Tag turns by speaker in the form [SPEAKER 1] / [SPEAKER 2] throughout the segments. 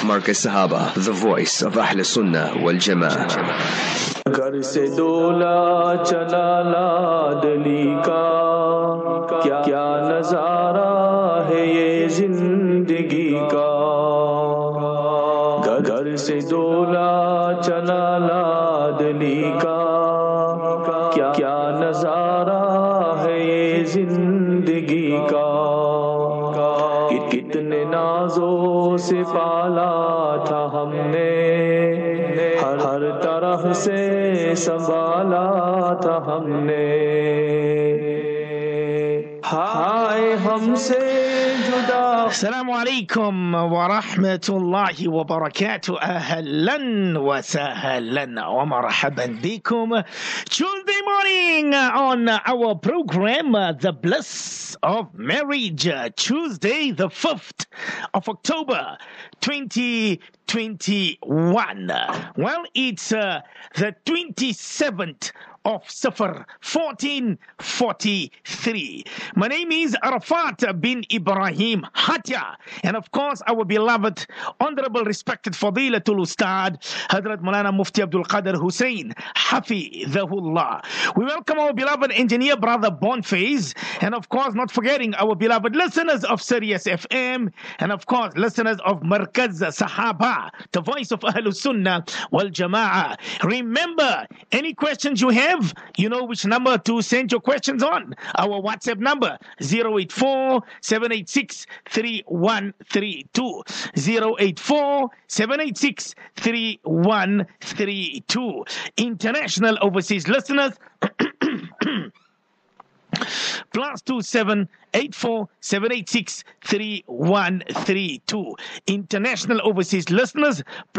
[SPEAKER 1] Marcus Sahaba, the voice of Ahl Sunnah wal Jama'ah.
[SPEAKER 2] घर से डोला चला लाडली का क्या नजारा है ये जिंदगी का घर से डोला चला लाडली का क्या नजारा है ये जिंदगी का कितने नाजों से पाला था हमने हर तरह से संभाला था हमने हाय हमसे जुदा
[SPEAKER 3] السلام عليكم ورحمة الله وبركاته. أهلا وسهلا ومرحبا بكم. Tuesday morning on our program, The Bliss of Marriage. Tuesday, the 5th of October, 2021. Well, it's the 27th of Safar 1443. My name is Arafat bin Ibrahim Hatya, and of course our beloved, honorable, respected Fadilatul Ustad Hadrat Maulana Mufti Abdul Qadir Hussein Hafidhahullah. We welcome our beloved engineer brother Bonfaze, and of course not forgetting our beloved listeners of Sirius FM, and of course listeners of Markaz Sahaba, the voice of Ahlus Sunnah wal Jama'ah. Remember, any questions you have, you know which number to send your questions on. Our WhatsApp number 084-786-3132. 084-786-3132. International overseas listeners +27847863132. International overseas listeners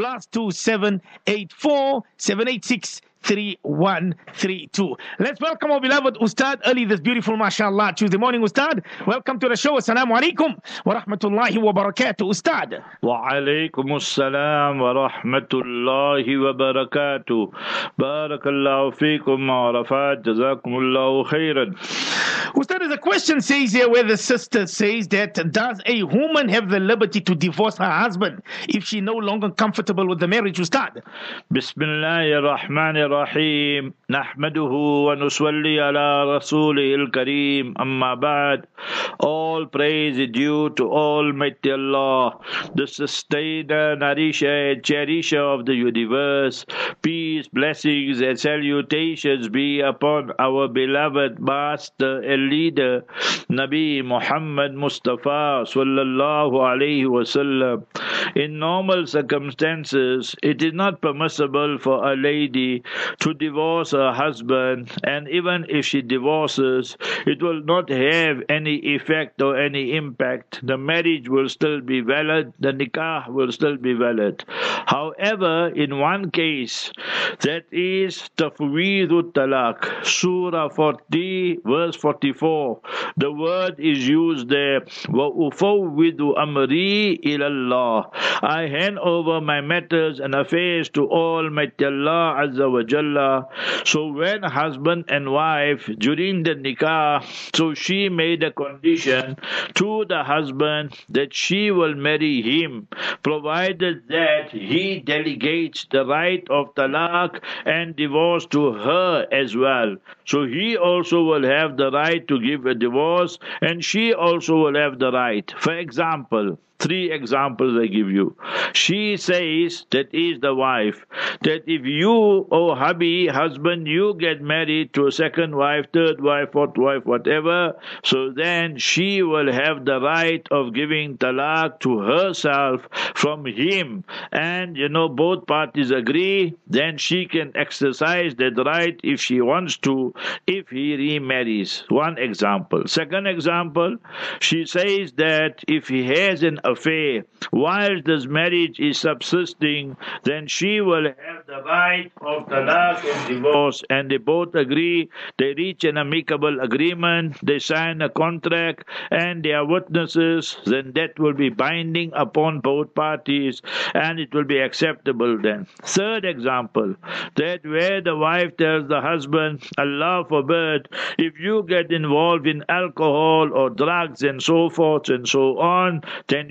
[SPEAKER 3] +27847863132. Let's welcome our beloved Ustad early this beautiful mashallah Tuesday morning. Ustad, welcome to the show. Assalamu alaikum wa rahmatullahi wa barakatuh. Ustad.
[SPEAKER 4] Wa alaikum assalam wa rahmatullahi wa barakatuh. Barakallahu feekum wa rafat. Jazakumullahu khairan.
[SPEAKER 3] Ustad, there's a question says here where the sister says that does a woman have the liberty to divorce her husband if she no longer comfortable with the marriage? Ustad.
[SPEAKER 4] Bismillahir Rahmanir Rahim. Nahmaduhu wa nusalli ala Rasulihil Kareem. Amma ba'd. All praise is due to Almighty Allah, the sustainer, nourisher, and cherisher of the universe. Peace, blessings, and salutations be upon our beloved master and leader, Nabi Muhammad Mustafa sallallahu alayhi wasallam. In normal circumstances, it is not permissible for a lady to divorce her husband, and even if she divorces, it will not have any effect or any impact. The marriage will still be valid, the nikah will still be valid. However, in one case, that is Tafweedut Talaq, Surah 40, verse 44, the word is used there, وَأُفَوِّدُ أَمْرِي إِلَى اللَّهِ. I hand over my matters and affairs to Almighty Allah Azza wa Jalla. So when husband and wife during the nikah, so she made a condition to the husband that she will marry him, provided that he delegates the right of talaq and divorce to her as well. So he also will have the right to give a divorce, and she also will have the right. For example, 3 examples I give you. She says, that is the wife, that if you, oh hubby, husband, you get married to a second wife, third wife, fourth wife, whatever, so then she will have the right of giving talaq to herself from him. And, both parties agree, then she can exercise that right if she wants to, if he remarries. One example. Second example, she says that if he has an affair while this marriage is subsisting, then she will have the right of talaq and divorce, and they both agree, they reach an amicable agreement, they sign a contract, and they are witnesses, then that will be binding upon both parties, and it will be acceptable then. Third example, that where the wife tells the husband, Allah forbid, if you get involved in alcohol or drugs and so forth and so on, then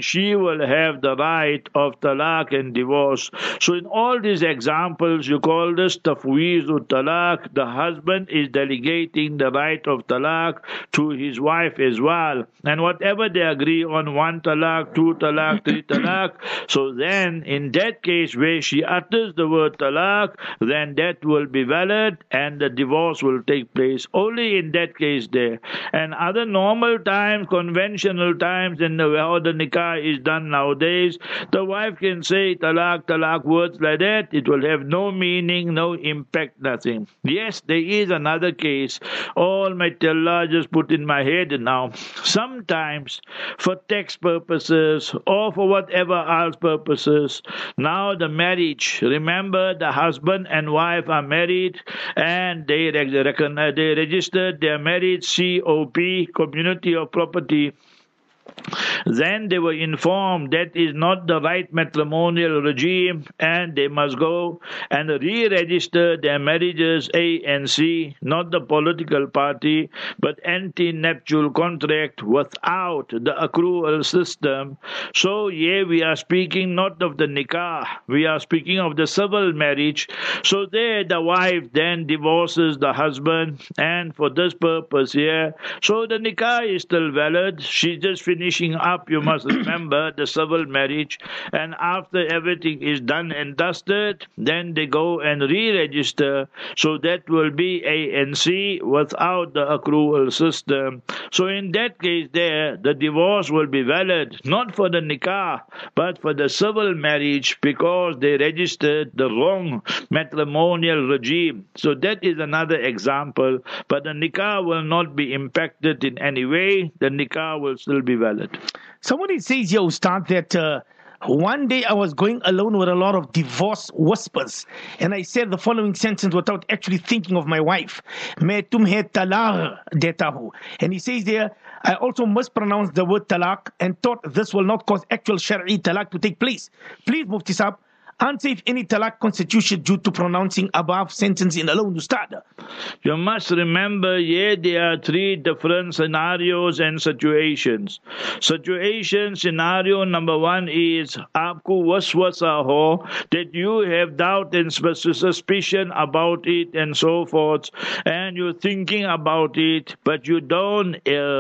[SPEAKER 4] she will have the right of talaq and divorce. So in all these examples, you call this tafweezu talaq. The husband is delegating the right of talaq to his wife as well. And whatever they agree on, 1 talaq, 2 talaq, 3 talaq, so then in that case where she utters the word talaq, then that will be valid and the divorce will take place. Only in that case there. And other normal times, conventional times, and how the nikah is done nowadays, the wife can say talaq, talaq, words like that. It will have no meaning, no impact, nothing. Yes, there is another case. Almighty Allah just put in my head now. Sometimes for tax purposes or for whatever else purposes, now the marriage, remember the husband and wife are married and they registered their marriage COP, Community of Property. Then they were informed that is not the right matrimonial regime and they must go and re-register their marriages A and C, not the political party, but anti-nuptial contract without the accrual system. So here we are speaking not of the nikah, we are speaking of the civil marriage. So there the wife then divorces the husband, and for this purpose here, so the nikah is still valid. She's just finishing up, you must remember, the civil marriage, and after everything is done and dusted, then they go and re-register, so that will be A and C without the accrual system. So in that case there, the divorce will be valid, not for the nikah, but for the civil marriage, because they registered the wrong matrimonial regime. So that is another example, but the nikah will not be impacted in any way. The nikah will still be valid.
[SPEAKER 3] Somebody says here, Ustad, that one day I was going alone with a lot of divorce whispers, and I said the following sentence without actually thinking of my wife. Main tumhe talaq deta hu. And he says there, I also mispronounced the word talaq and thought this will not cause actual Shari'i talaq to take place. Please, Mufti Saab, answer if any talaq constitution due to pronouncing above sentence in alone, Ustad.
[SPEAKER 4] You must remember, here there are 3 different scenarios and situations. Scenario number 1 is aapko waswasa ho, that you have doubt and suspicion about it and so forth, and you're thinking about it, but you don't,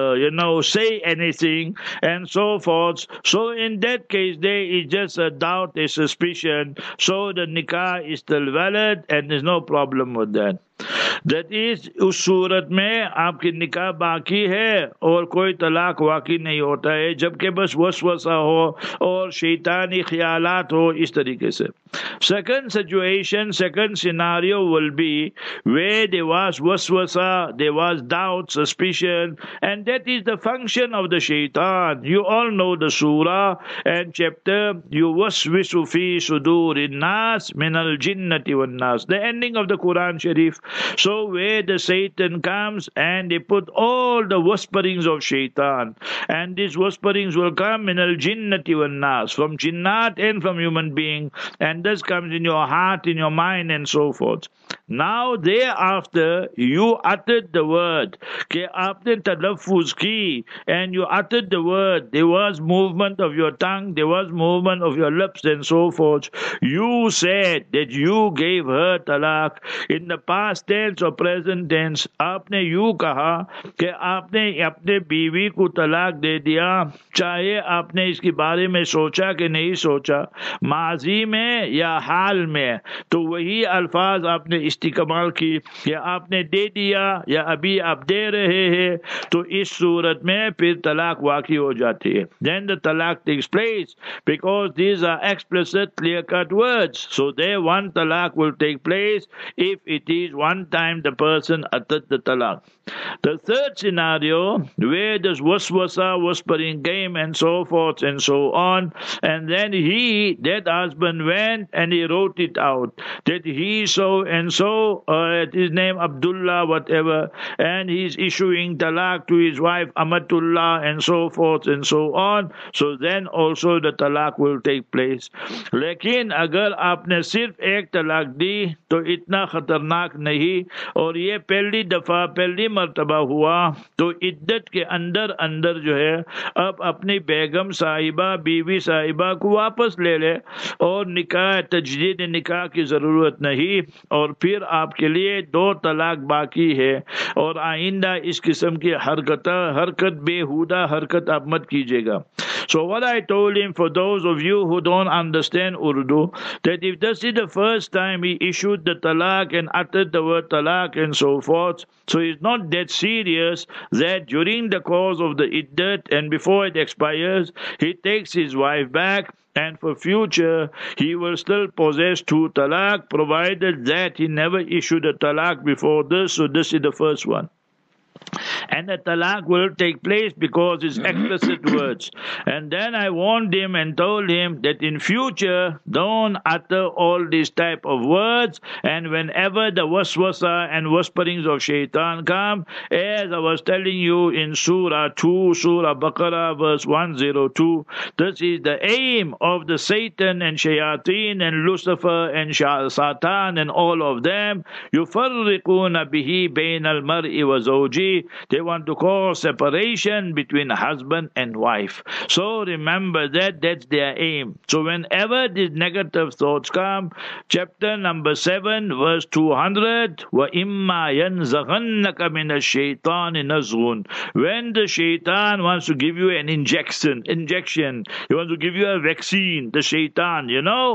[SPEAKER 4] say anything and so forth. So in that case, there is just a doubt, a suspicion. So the nikah is still valid and there's no problem with that. That is, उस सूरत में आपकी निकाह बाकी है और कोई तलाक वाकई नहीं होता है, जबकि बस वसवसा हो और शैतानी ख्यालात हो, इस तरीके से. Second situation, second scenario will be where there was waswasa, there was doubt, suspicion, and that is the function of the shaitan. You all know the surah and chapter, yuwaswisu fi sudurin nas min al jinnati wan nas, the ending of the Quran Sharif. So where the Satan comes and they put all the whisperings of shaitan, and these whisperings will come in al jinnati wan nas, from jinnat and from human being, and this comes in your heart, in your mind, and so forth. Now thereafter you uttered the word, ke aapne talaffuz ki, and you uttered the word, there was movement of your tongue, there was movement of your lips and so forth. You said that you gave her talaq. In the past tense or present tense, आपने यूं कहा कि आपने अपने बीवी को तलाक दे दिया, चाहे आपने इसके बारे में सोचा कि नहीं सोचा, माजी में या हाल में, तो वही अल्फाज आपने इस्तेमाल की कि आपने दे दिया या अभी आप दे रहे हैं, तो इस सूरत में फिर तलाक वाक़ई हो जाती है. Then the talaq takes place because these are explicit, clear-cut words. So there one talaq will take place if it is one time the person uttered the talaq. The third scenario, where this waswasa, whispering came and so forth and so on, and then that husband went and he wrote it out, that he so and so, his name Abdullah, whatever, and he's issuing talaq to his wife Amatullah and so forth and so on. So then also the talaq will take place. लेकिन अगर आपने सिर्फ एक तलाक दी तो इतना खतरनाक नहीं नहीं, और ये पहली दफा पहली मर्तबा हुआ, तो इद्दत के अंदर अंदर जो है अब अपनी बेगम साहिबा बीवी साहिबा को वापस ले ले, और निकाह तजदीद निकाह की ज़रूरत नहीं, और फिर आपके लिए 2 तलाक बाकी है, और आइंदा इस किस्म की हरकत बेहुदा हरकत आप मत कीजिएगा. So what I told him, for those of you who don't understand Urdu, that if this is the first time he issued the talaq and uttered the word talaq and so forth, so it's not that serious that during the course of the iddat and before it expires, he takes his wife back, and for future he will still possess 2 talaq, provided that he never issued a talaq before this, so this is the first one. And the talaq will take place because it's explicit words. And then I warned him and told him that in future, don't utter all these type of words, and whenever the waswasa and whisperings of shaitan come, as I was telling you in Surah 2, Surah Baqarah, verse 102, this is the aim of the Satan and Shayateen and Lucifer and Satan and all of them. يُفَرِّقُونَ بِهِ بَيْنَ الْمَرْءِ وَزَوْجِهِ. They want to cause separation between husband and wife. So remember that that's their aim. So whenever these negative thoughts come, chapter number 7, verse 200, وَإِمَّا يَنْزَغَنَّكَ مِنَ الشَّيْطَانِ نَزْغٌ. When the shaitan wants to give you an injection, he wants to give you a vaccine, the shaitan,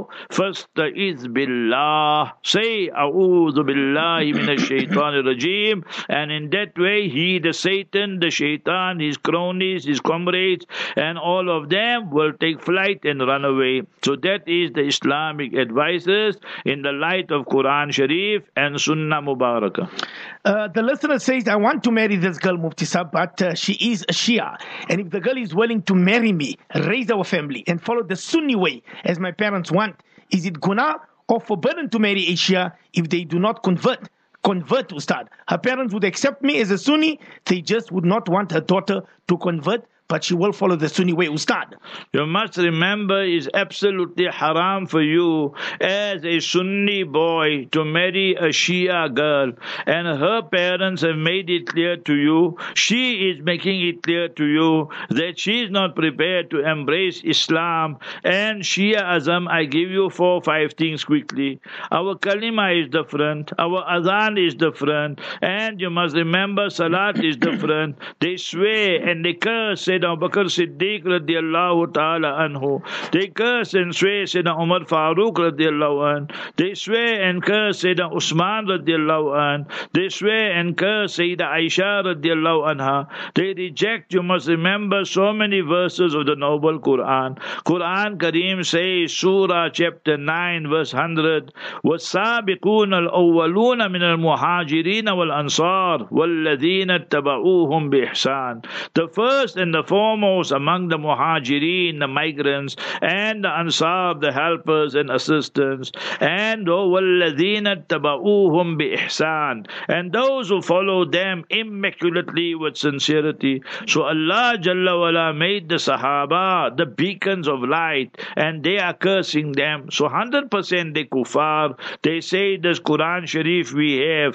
[SPEAKER 4] فَاسْتَعِذْ بِاللَّهِ. Say, أَعُوذُ بِاللَّهِ مِنَ الشَّيْطَانِ الرَّجِيمِ. And in that way, he, the Satan, the shaitan, his cronies, his comrades, and all of them will take flight and run away. So that is the Islamic advices in the light of Quran Sharif and Sunnah Mubarakah.
[SPEAKER 3] The listener says, I want to marry this girl, Mufti Sahib, but she is a Shia. And if the girl is willing to marry me, raise our family, and follow the Sunni way as my parents want, is it guna or forbidden to marry a Shia if they do not convert, Ustad? Her parents would accept me as a Sunni, they just would not want her daughter to convert, but she will follow the Sunni way, Ustad.
[SPEAKER 4] You must remember, it's absolutely haram for you as a Sunni boy to marry a Shia girl, and her parents have made it clear to you, she is making it clear to you that she is not prepared to embrace Islam. And Shia Azam, I give you 4 or 5 things quickly. Our kalima is different, our adhan is different, and you must remember Salat is different. They swear and they curse Sayyidina Abu Bakr Siddiq radiallahu ta'ala anhu. They curse and swear Sayyidina Umar Farooq radiallahu anhu. They swear and curse Sayyidina Usman radiallahu anhu. They swear and curse Sayyida Aisha radiallahu anha. They reject, you must remember, so many verses of the noble Quran. Quran Kareem says, Surah chapter 9 verse 100, وَالسَّابِقُونَ الْأَوَّلُونَ مِنَ الْمُهَاجِرِينَ وَالْأَنصَارِ وَالَّذِينَ اتَّبَعُوهُمْ بِإِحْسَانٍ. The first and the foremost among the Muhajirin, the migrants, and the Ansar, the helpers and assistants, and وَالَّذِينَ اتَّبَعُوهُمْ بِإِحْسَانٍ, and those who follow them immaculately with sincerity. So Allah Jalla wala made the Sahaba the beacons of light, and they are cursing them. So 100% they kuffar. They say this Quran Sharif we have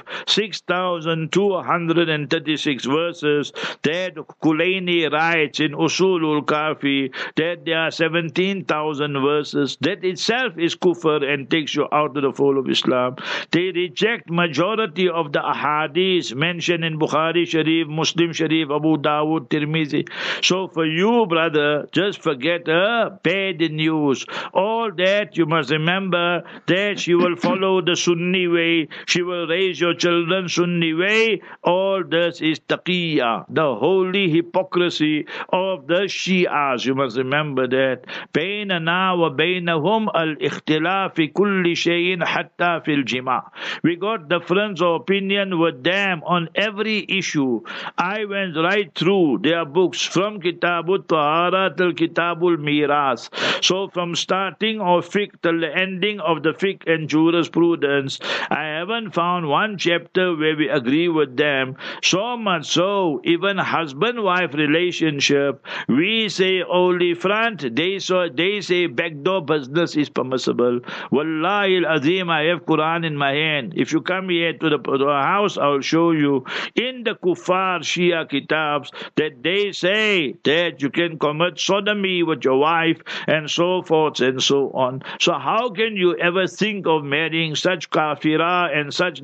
[SPEAKER 4] 6,236 verses that Kulaini writes in Usulul Kafi that there are 17,000 verses. That itself is kufr and takes you out of the fold of Islam. They reject majority of the ahadith mentioned in Bukhari Sharif, Muslim Sharif, Abu Dawud, Tirmizi. So for you, brother, just forget bad news. All that you must remember that she will follow the Sunni way. She will raise your children Sunni way. All this is taqiyya, the holy hypocrisy of the Shi'as. You must remember that. بيننا وبينهم الاختلاف في كل شيء حتى في الجماع. We got difference of opinion with them on every issue. I went right through their books from Kitabut Tahara till Kitabul Miras. So from starting of fiqh till the ending of the fiqh and jurisprudence, I haven't found one chapter where we agree with them. So much so, even husband-wife relationship, we say only front, they say backdoor business is permissible. Wallahi al-Azim, I have Quran in my hand. If you come here to the house, I'll show you in the Kuffar Shia kitabs that they say that you can commit sodomy with your wife and so forth and so on. So how can you ever think of marrying such kafira and such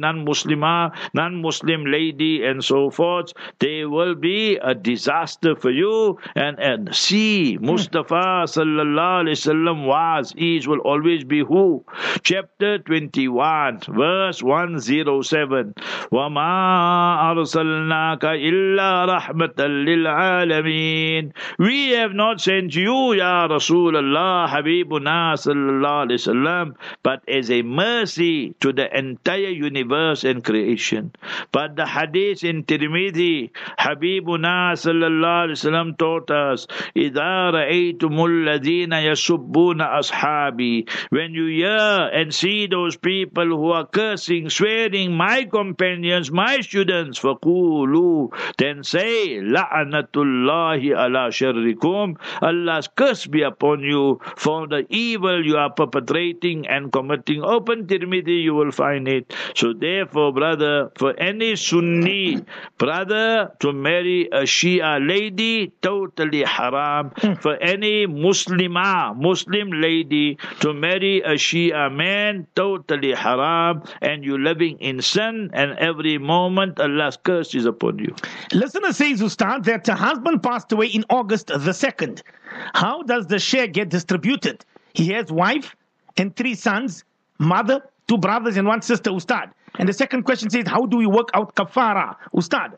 [SPEAKER 4] non-Muslim lady and so forth? They will be a disaster for you. And see, Mustafa sallallahu alaihi wasallam will always be who? Chapter 21, verse 107. وَمَا أَرْسَلْنَاكَ إِلَّا رَحْمَةً لِلْعَالَمِينَ. We have not sent you, Ya Rasulullah, Habibuna sallallahu alaihi wasallam, but as a mercy to the entire universe and creation. But the hadith in Tirmidhi, Habibuna sallallahu alaihi wasallam taught us, إِذَا رَأَيْتُمُ الَّذِينَ يَسُبُّونَ أَصْحَابِي. When you hear and see those people who are cursing, swearing my companions, my students, فَقُولُوا, then say, لَعْنَةُ اللَّهِ عَلَى شَرِّكُمْ. Allah's curse be upon you for the evil you are perpetrating and committing. Open Tirmidhi, you will find it. So therefore, brother, for any Sunni brother to marry a Shia lady, totally haram. For any Muslim lady to marry a Shia man, totally haram. And you living in sin, and every moment Allah's curse is upon you.
[SPEAKER 3] Listener says, Ustad, that her husband passed away in August the 2nd. How does the share get distributed? He has wife and 3 sons, mother, 2 brothers and 1 sister, Ustad. And the second question says, how do we work out kafara, Ustad?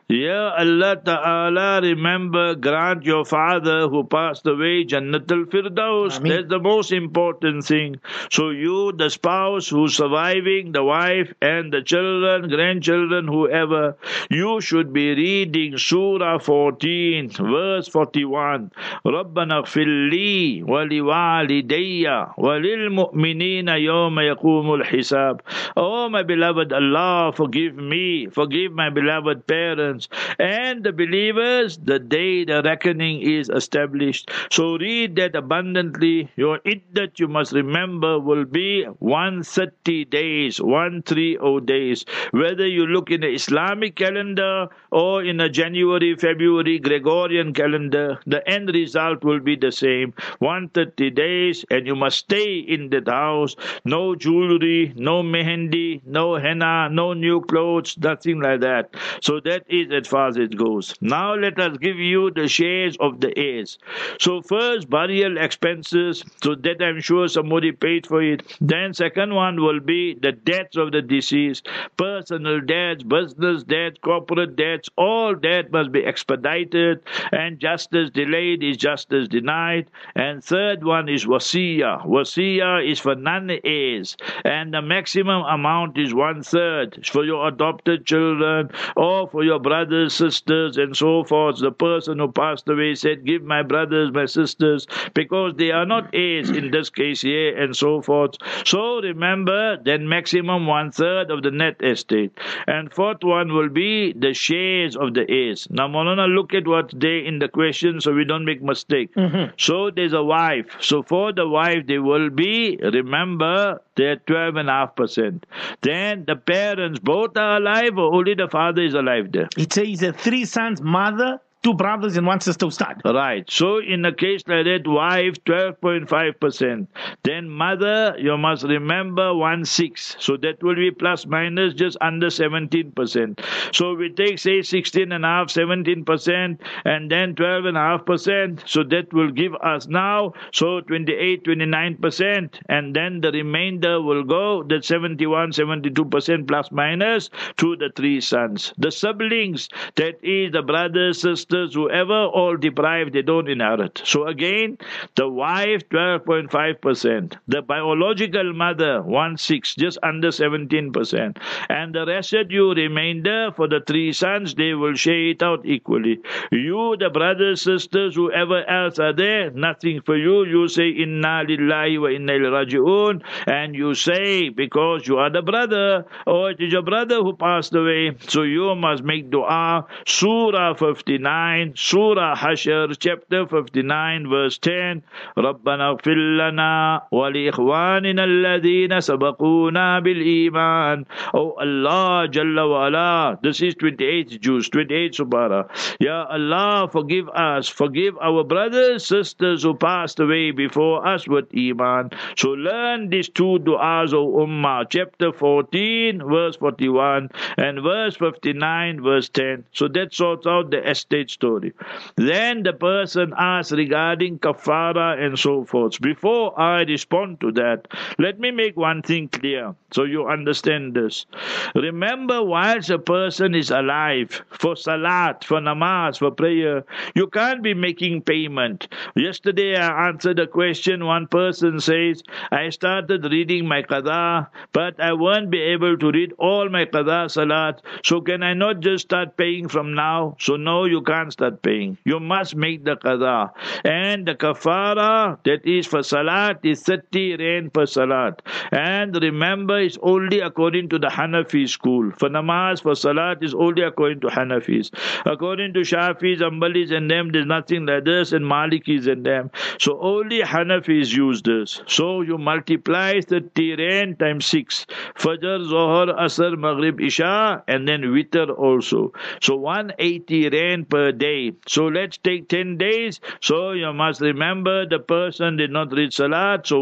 [SPEAKER 4] Ya Allah Ta'ala, remember, grant your father who passed away Jannatul Firdaus.
[SPEAKER 3] Ameen.
[SPEAKER 4] That's the most important thing. So you, the spouse who's surviving, the wife and the children, grandchildren, whoever, you should be reading Surah 14, verse 41. رَبَّنَا اغْفِرْ لِي وَلِوَالِدَيَّ وَلِلْمُؤْمِنِينَ يَوْمَ يَقُومُ الْحِسَابِ. Oh, my beloved Allah, forgive me, forgive my beloved parents, and the believers the day the reckoning is established. So read that abundantly. Your iddat, you must remember, will be 130 days, 130 days. Whether you look in the Islamic calendar or in a January, February Gregorian calendar, the end result will be the same. 130 days, and you must stay in that house. No jewelry, no mehendi, no henna, no new clothes, nothing like that. So that is as far as it goes. Now let us give you the shares of the heirs. So first, burial expenses, so that I'm sure somebody paid for it. Then second one will be the debts of the deceased, personal debts, business debts, corporate debts, all that must be expedited, and justice delayed is justice denied. And third one is wasiya. Wasiya is for non-heirs, and the maximum amount is 1/3 for your adopted children or for your brothers, sisters, and so forth. The person who passed away said, give my brothers, my sisters, because they are not heirs in this case here, and so forth. So remember, then maximum 1/3 of the net estate. And fourth one will be the shares of the heirs. Now, Maulana, look at what's there in the question so we don't make mistake. So there's a wife. So for the wife, they will be, remember, they're 12.5%. Then the parents, both are alive, or only the father is alive there?
[SPEAKER 3] It says 3 sons, mother, 2 brothers and 1 sister, Ustad.
[SPEAKER 4] Right. So in a case like that, wife 12.5%. Then mother, you must remember 1/6. So that will be plus minus just under 17%. So we take, say, 16.5, 17%, and then 12.5%. So that will give us now, so 28, 29%. And then the remainder will go, that 71, 72% plus minus to the 3 sons. The siblings, that is the brothers, sisters, sisters, whoever, all deprived, they don't inherit. So again, the wife 12.5%, the biological mother 1/6, just under 17%, and the residue remainder for the three sons, they will share it out equally. You, the brothers, sisters, whoever else are there, nothing for you. You say inna lillahi wa inna ilaihi raji'un, and you say because you are the brother, or it is your brother who passed away, so you must make dua. Surah 59, Surah Hashr, chapter 59, verse 10. Rabbana ighfir lana wa li ikhwanina alladhina sabaquna bil iman. Oh Allah Jalla wa Ala, this is 28th Juz, 28th Subara. Ya Allah, forgive us, forgive our brothers, sisters who passed away before us with iman. So learn these two du'as, O Ummah, chapter 14, verse 41, and verse 59, verse 10. So that sorts out the estate story. Then the person asks regarding kafara and so forth. Before I respond to that, let me make one thing clear so you understand this. Remember, whilst a person is alive, for salat, for namaz, for prayer, you can't be making payment. Yesterday I answered a question. One person says, I started reading my qada, but I won't be able to read all my qada salat. So can I not just start paying from now? So no, you can't start paying. You must make the qada. And the kafara, that is for salat, is 30 rand per salat. And remember, it's only according to the Hanafi school. For namaz, for salat, is only according to Hanafis. According to Shafis, Ambalis and them, there's nothing like this, and Malikis and them. So only Hanafis use this. So you multiply 30 rand times 6. Fajr, Zohar, Asr, Maghrib, Isha, and then Witr also. So 180 rand per day. So let's take 10 days. So you must remember the person did not read salat, so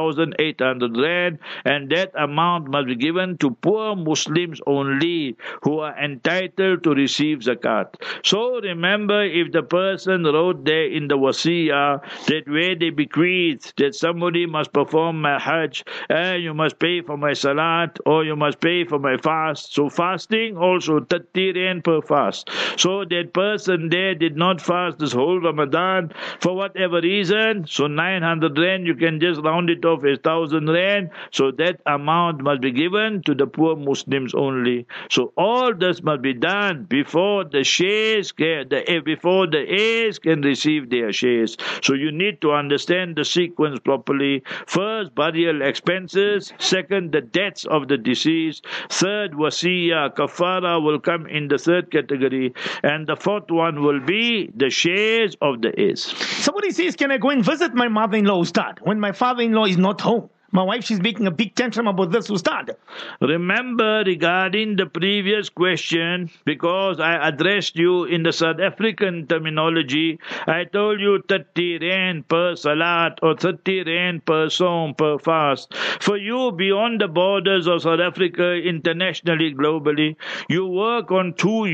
[SPEAKER 4] 1,800 rand, and that amount must be given to poor Muslims only who are entitled to receive zakat. So remember, if the person wrote there in the wasiyah that where they bequeath that somebody must perform my hajj, and you must pay for my salat, or you must pay for my fast. So fasting also 30 rand per fast. So that person there did not fast this whole Ramadan for whatever reason. So 900 rand, you can just round it off as 1,000 rand. So that amount must be given to the poor Muslims only. So all this must be done before the shares before the heirs can receive their shares. So you need to understand the sequence properly. First, burial expenses. Second, the debts of the deceased. Third, wasiya, kafara will come in the third category. And the fourth one will be the shares of the heirs.
[SPEAKER 3] Somebody says, can I go and visit my mother-in-law, Ustad, when my father-in-law is not home? My wife, she's making a big tantrum about this, Ustad.
[SPEAKER 4] Remember, regarding the previous question, because I addressed you in the South African terminology, I told you 30 rand per salat or 30 rand per song, per fast. For you, beyond the borders of South Africa, internationally, globally, you work on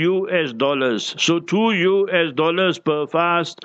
[SPEAKER 4] $2. So $2 per fast,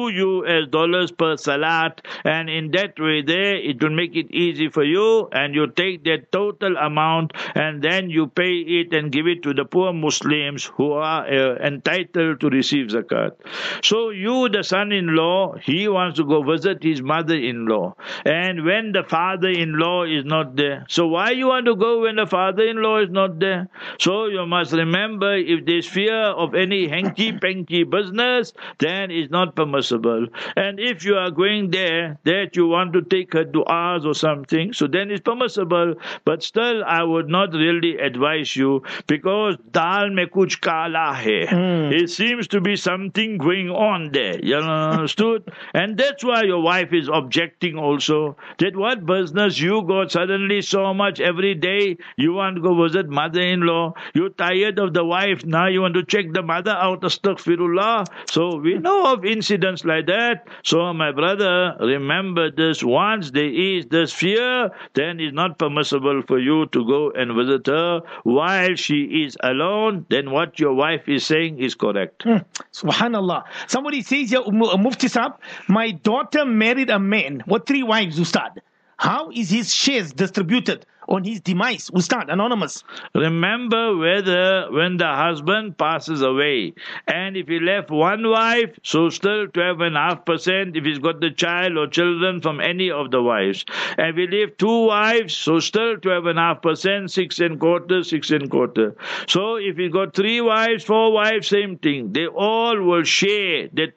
[SPEAKER 4] $2 per salat, and in that way there, it will make it easy for you, and you take that total amount and then you pay it and give it to the poor Muslims who are entitled to receive zakat. So you, the son-in-law, he wants to go visit his mother-in-law, and when the father-in-law is not there, so why you want to go when the father-in-law is not there? So you must remember, if there's fear of any hanky-panky business, then it's not permissible. And if you are going there that you want to take her du'as or something, so then it's permissible. But still, I would not really advise you, because dal mein kuch kala hai. It seems to be something going on there. You understood? And that's why your wife is objecting also. That what business you got suddenly so much every day? You want to go visit mother-in-law. You're tired of the wife. Now you want to check the mother out. Astaghfirullah. So we know of incidents like that. So my brother, remember this. Once there is this fear, then it's not permissible for you to go and visit her while she is alone. Then what your wife is saying is correct.
[SPEAKER 3] Subhanallah. Somebody says here, Mufti Sahib, my daughter married a man with 3 wives, Ustad. How is his shares distributed? on his demise? Ustad, anonymous.
[SPEAKER 4] Remember whether when the husband passes away, and if he left one wife, so still 12.5% if he's got the child or children from any of the wives. And if he left two wives, so still 12.5%, 6.25%, 6.25%. So if he got three wives, four wives, same thing. They all will share the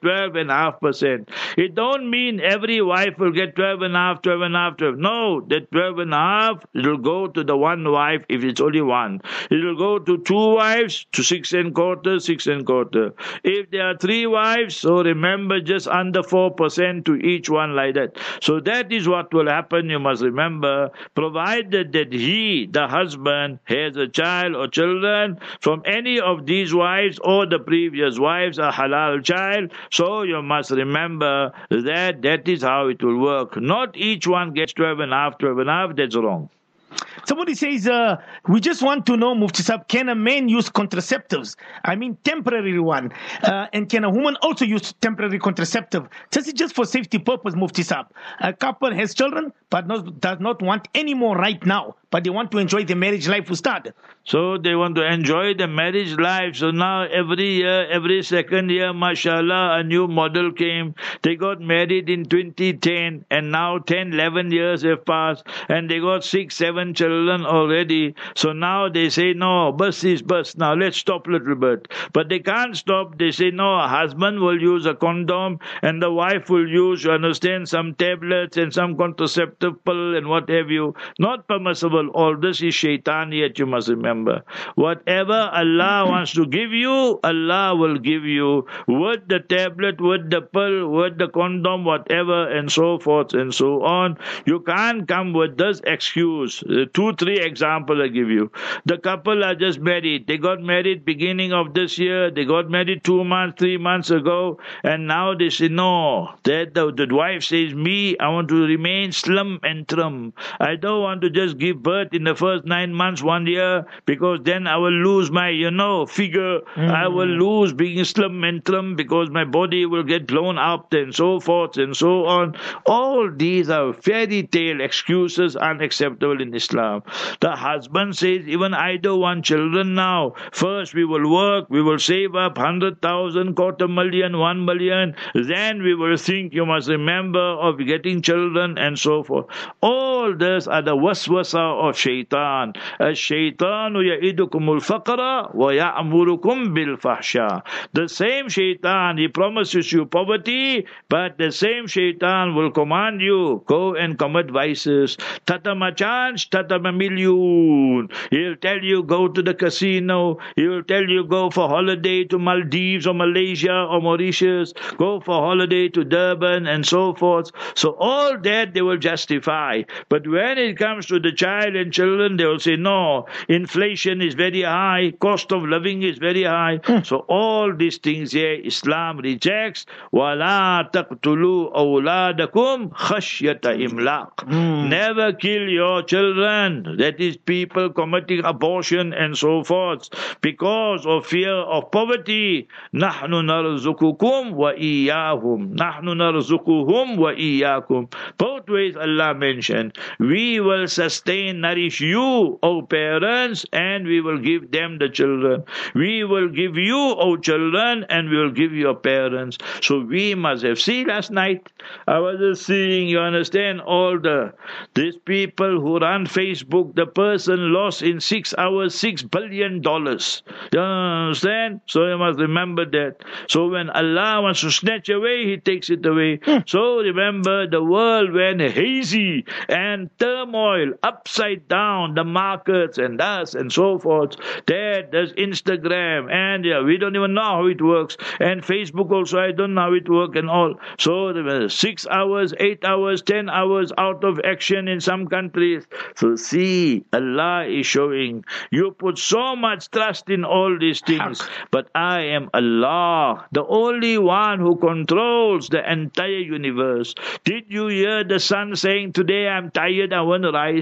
[SPEAKER 4] 12.5%. It don't mean every wife will get 12.5, 12.5, 12. No, the 12.5, it will go to the one wife if it's only one. It will go to two wives to 6.25, 6.25. If there are three wives, so remember just under 4% to each one like that. So that is what will happen, you must remember, provided that he, the husband, has a child or children from any of these wives or the previous wives, a halal child. So you must remember that that is how it will work. Not each one gets 12.5, 12.5. That's wrong.
[SPEAKER 3] Somebody says, we just want to know, Mufti Sahib, can a man use contraceptives? I mean, temporary one. And can a woman also use temporary contraceptive? This is just for safety purpose, Mufti Sahib. A couple has children, but does not want any more right now, but they want to enjoy the marriage life, Ustad.
[SPEAKER 4] So they want to enjoy the marriage life. So now every year, every second year, mashallah, a new model came. They got married in 2010, and now 10, 11 years have passed, and they got 6, 7 children already. So now they say, no, bus is bus. Now let's stop a little bit. But they can't stop. They say, no, a husband will use a condom, and the wife will use, you understand, some tablets and some contraceptive pill and what have you. Not permissible. All this is shaitaniyat, you must remember. Whatever Allah wants to give you, Allah will give you with the tablet, with the pill, with the condom, whatever, and so forth and so on. You can't come with this excuse. 2, 3 examples I give you. The couple are just married. They got married beginning of this year. They got married 2 months, 3 months ago, and now they say, no. That the wife says, me, I want to remain slim and trim. I don't want to just give birth in the first 9 months, 1 year, because then I will lose my, figure. I will lose being slim and trim because my body will get blown up and so forth and so on. All these are fairy tale excuses, unacceptable in Islam. The husband says, even I don't want children now. First we will work, we will save up 100,000, 250,000, 1 million. Then we will think, you must remember, of getting children and so forth. All this are the waswasa of shaitan. Ash-shaytanu ya'idukumul faqra wa ya'murukum bil fahsha. The same shaitan, he promises you poverty, but the same shaitan will command you, go and commit vices. Tatama chance, tatama million. He'll tell you, go to the casino. He'll tell you, go for holiday to Maldives or Malaysia or Mauritius. Go for holiday to Durban and so forth. So all that they will justify. But when it comes to the child and children, they will say, no, inflation is very high, cost of living is very high. So all these things here, Islam rejects. وَلَا تَقْتُلُوا أَوْلَادَكُمْ خَشْيَةَ إِمْلَاقٍ. Never kill your children. That is people committing abortion and so forth because of fear of poverty. نَحْنُ نَرْزُقُكُمْ وَإِيَّاهُمْ نَحْنُ نَرْزُقُهُمْ وَإِيَّاكُمْ. Both ways Allah mentioned. We will sustain, nourish you, O parents, and we will give them the children. We will give you, O children, and we will give your parents. So we must have. See, last night, I was just seeing, you understand, all these people who run Facebook, the person lost in 6 hours $6 billion. You understand? So you must remember that. So when Allah wants to snatch away, He takes it away. So remember, the world went hazy and turmoil, upside down, the markets and us and so forth. There's Instagram, and we don't even know how it works. And Facebook also, I don't know how it works and all. So there were 6 hours, 8 hours, 10 hours out of action in some countries. So see, Allah is showing, you put so much trust in all these things, but I am Allah, the only one who controls the entire universe. Did you hear the sun saying, today I'm tired, I want to rise? Today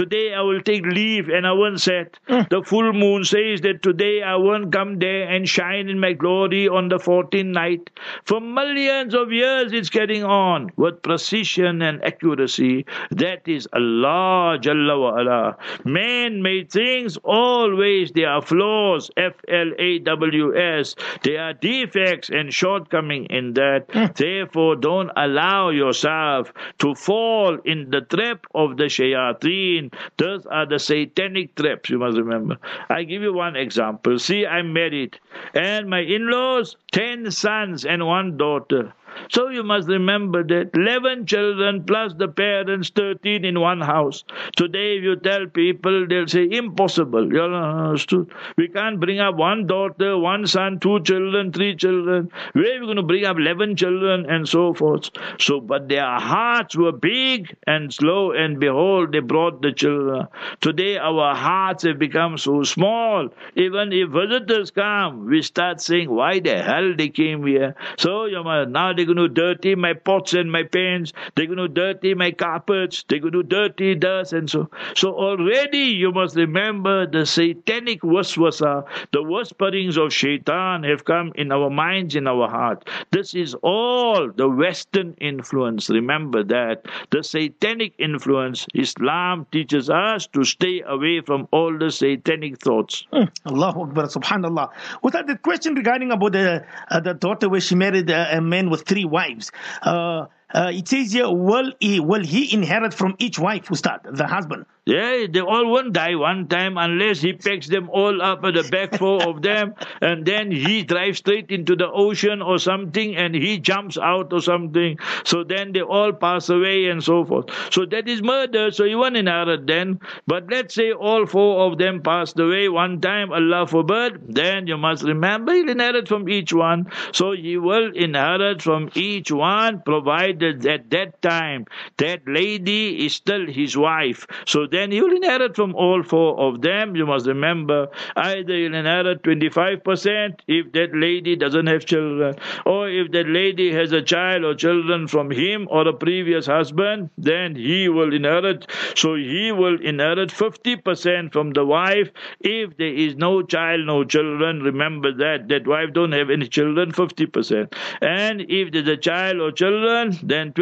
[SPEAKER 4] today I will take leave and I won't set. The full moon says that today I won't come there and shine in my glory on the 14th night. For millions of years it's getting on with precision and accuracy. That is Allah Jalla wa Ala. Man-made things, always there are flaws, F-L-A-W-S. There are defects and shortcomings in that. Therefore, don't allow yourself to fall in the trap of the shayateen. Those are the satanic traps, you must remember. I give you one example. See, I'm married, and my in-laws, 10 sons and 1 daughter. So you must remember that 11 children plus the parents, 13 in one house. Today if you tell people, they'll say, impossible. You understood? We can't bring up 1 daughter, 1 son, 2 children, 3 children. Where are we going to bring up 11 children and so forth? So, but their hearts were big, and lo and behold, they brought the children. Today our hearts have become so small. Even if visitors come, we start saying, why the hell they came here? So you must, now they're going to dirty my pots and my pans. They're going to dirty my carpets. They're going to dirty dust and so. So already you must remember the satanic waswasa, the whisperings of shaitan have come in our minds, in our heart. This is all the Western influence. Remember that. The satanic influence. Islam teaches us to stay away from all the satanic thoughts.
[SPEAKER 3] Allahu Akbar, subhanallah. Without the question regarding about the daughter where she married a man with 3 wives. It says here, will he inherit from each wife, Ustad, the husband?
[SPEAKER 4] Yeah, they all won't die one time unless he picks them all up at the back 4 of them, and then he drives straight into the ocean or something, and he jumps out or something. So then they all pass away and so forth. So that is murder, so he won't inherit then. But let's say all 4 of them passed away one time, Allah forbid, then you must remember he'll inherit from each one. So he will inherit from each one, provided at that time that lady is still his wife. So then he will inherit from all 4 of them. You must remember, either he'll inherit 25% if that lady doesn't have children, or if that lady has a child or children from him or a previous husband, then he will inherit. So he will inherit 50% from the wife. If there is no child, no children, remember that wife don't have any children, 50%. And if there's a child or children, then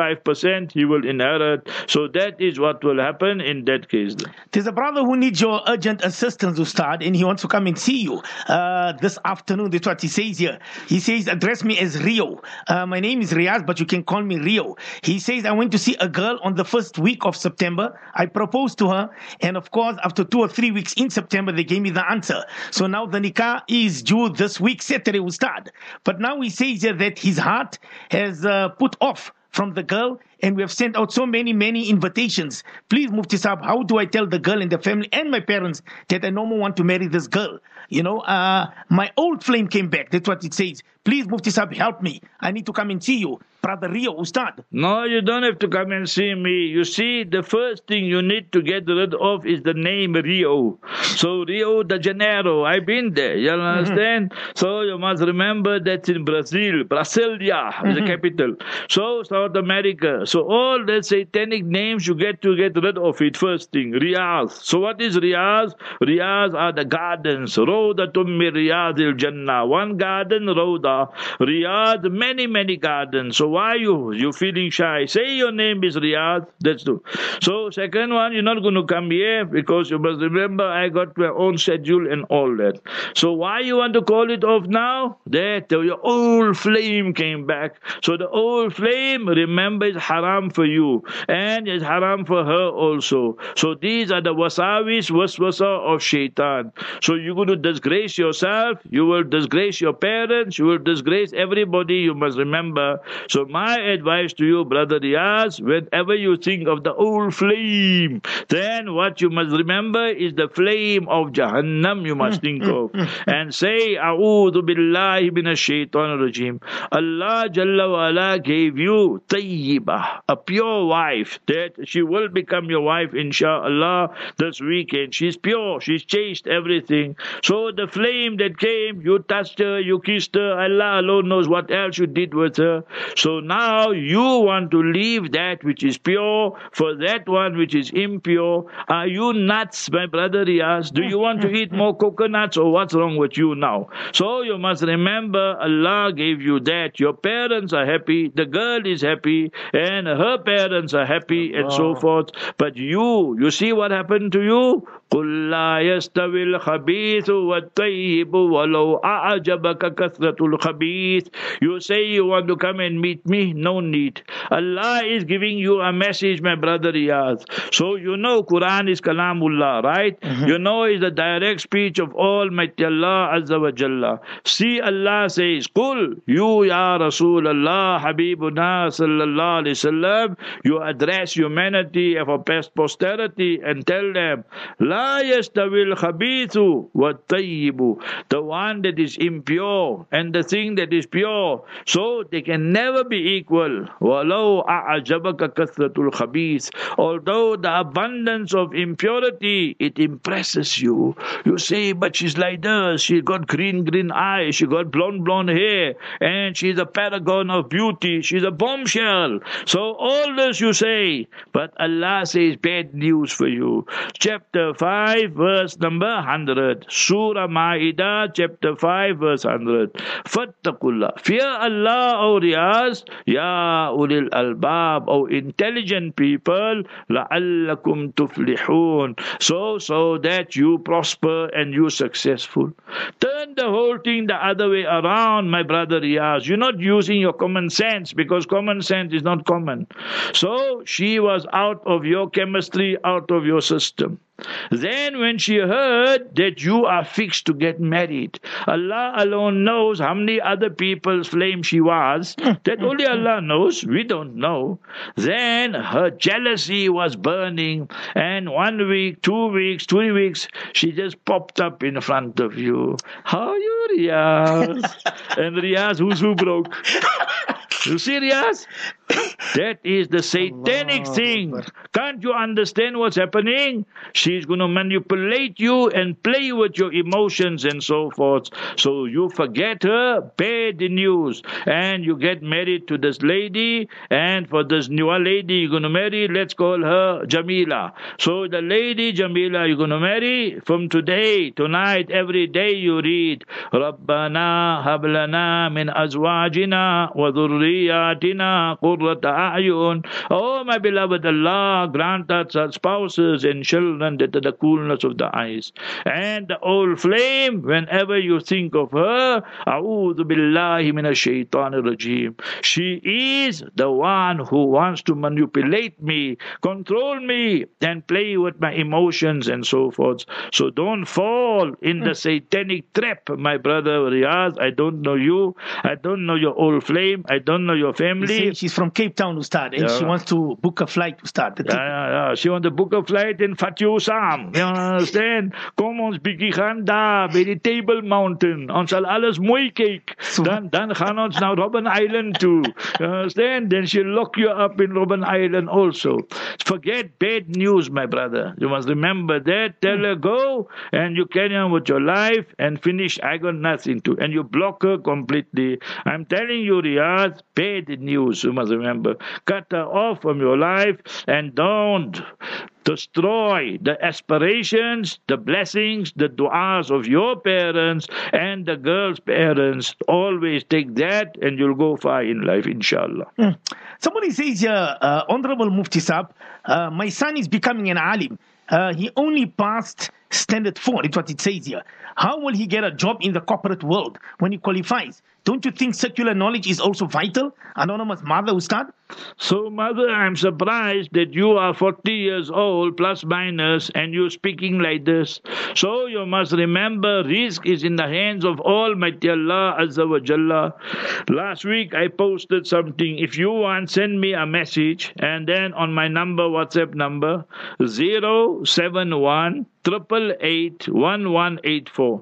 [SPEAKER 4] 25% he will inherit. So that is what will happen in that case.
[SPEAKER 3] There's a brother who needs your urgent assistance, Ustad, and he wants to come and see you this afternoon. That's what he says here. He says, address me as Rio. My name is Riaz, but you can call me Rio. He says, I went to see a girl on the first week of September. I proposed to her, and of course, after 2 or 3 weeks in September, they gave me the answer. So now the nikah is due this week, Saturday, Ustad. But now he says here that his heart has put off from the girl, and we have sent out so many invitations. Please, Mufti Saab, how do I tell the girl and the family and my parents that I no more want to marry this girl? You know, my old flame came back. That's what it says. Please, Mufti Saab, help me. I need to come and see you. Brother Rio, Ustad.
[SPEAKER 4] No, you don't have to come and see me. You see, the first thing you need to get rid of is the name Rio. So Rio de Janeiro, I've been there. You understand? So you must remember that's in Brazil. Brasilia is the capital. So South America. So all the satanic names, you get to get rid of it. First thing, Riyaz. So what is Riyaz? Riyaz are the gardens. Rawdatum min Riyadil Jannah. One garden, Rawda. Riyadh, many gardens. So why you feeling shy? Say your name is Riyadh. That's true. So second one, you're not going to come here because you must remember I got my own schedule and all that. So why you want to call it off now? That your old flame came back. So the old flame, remember, is haram for you and it's haram for her also. So these are the waswasa of shaitan. So you're going to disgrace yourself, you will disgrace your parents, you will disgrace everybody, you must remember. So my advice to you, Brother Riaz, whenever you think of the old flame, then what you must remember is the flame of Jahannam you must think of. And say, A'udhu billahi minash shaitanir rajim. Allah Jalla wa Ala gave you tayyibah, a pure wife, that she will become your wife, inshallah, this weekend. She's pure, she's chaste, everything. So the flame that came, you touched her, you kissed her, Allah alone knows what else you did with her. So So now you want to leave that which is pure for that one which is impure. Are you nuts, my brother Riyaz? Do you want to eat more coconuts, or what's wrong with you now? So you must remember, Allah gave you that. Your parents are happy, the girl is happy, and her parents are happy, and so forth. But you see what happened to you? قُلْ لَا يَسْتَوِي الْخَبِيثُ وَالطَّيِّبُ وَلَوْ أَعْجَبَكَ كَثْرَةُ الْخَبِيثِ. You say you want to come and meet me? No need. Allah is giving you a message, my brother Riyaz. So you know Quran is Kalamullah, right? You know it's the direct speech of Almighty Allah Azza wa Jalla. See, Allah says, قُلْ you ya Rasulullah Habibuna sallallahu alayhi wasallam, you address humanity for past posterity and tell them, La yastawil khabithu wa tayyibu, the one that is impure and the thing that is pure, so they can never be equal. Walau a'jabaka kathratul khabith, although the abundance of impurity, it impresses you. You say, but she's like this, she got green eyes, she got blonde hair, and she's a paragon of beauty, she's a bombshell. So all this you say, but Allah says bad news for you. Chapter 5, verse number 100. Surah Ma'idah, chapter 5, verse 100. Fattaqullah. Fear Allah, O Riyaz, Ya ulil albab, O intelligent people, la'allakum tuflihun. So that you prosper and you successful. Turn the whole thing the other way around, my brother Riyaz. You're not using your common sense, because common sense is not common. So she was out of your chemistry, out of your system. Then when she heard that you are fixed to get married, Allah alone knows how many other people's flame she was. That only Allah knows. We don't know. Then her jealousy was burning, and 1 week, 2 weeks, 3 weeks, she just popped up in front of you. How are you, Riyaz? And Riyaz, who broke? You see, Riyaz? That is the satanic thing. Can't you understand what's happening? She's going to manipulate you and play with your emotions and so forth. So you forget her, bad news. And you get married to this lady, and for this newer lady you're going to marry, let's call her Jamila. So the lady Jamila you're going to marry, from today, tonight, every day you read, Rabbana hablana min azwajina wa dhurriyatina qurrata a'yun. Oh, my beloved Allah, grant us our spouses and children that are the coolness of the eyes. And the old flame, whenever you think of her, a'udhu billahi minash shaitanir rajim. She is the one who wants to manipulate me, control me, and play with my emotions and so forth. So don't fall in the satanic trap, my brother Riyaz. I don't know you. I don't know your old flame. I don't know your family.
[SPEAKER 3] She's from Cape Town, Ustad, and she wants to book a flight, Ustad.
[SPEAKER 4] She wants to book a flight in Fatih Sam. You understand? Kom ons bietjie gaan daar by die Table Mountain. Ons sal alles mooi kyk. Dan gaan ons na Robben Island toe. You understand? Then she'll lock you up in Robben Island also. Forget bad news, my brother. You must remember that. Tell her go, and you carry on with your life and finish. I got nothing to. And you block her completely. I'm telling you, Riyaz, bad news. You must remember. Cut her off from your life, and don't destroy the aspirations, the blessings, the du'as of your parents and the girl's parents. Always take that, and you'll go far in life, inshallah.
[SPEAKER 3] Somebody says here, Honorable Mufti Saab, my son is becoming an alim. He only passed standard 4, it's what it says here. How will he get a job in the corporate world when he qualifies? Don't you think secular knowledge is also vital? Anonymous mother, Ustad?
[SPEAKER 4] So, mother, I'm surprised that you are 40 years old, plus minus, and you're speaking like this. So, you must remember, rizq is in the hands of Almighty Allah Azza wa Jalla. Last week, I posted something. If you want, send me a message, and then on my number, WhatsApp number, 071 071-888-1184.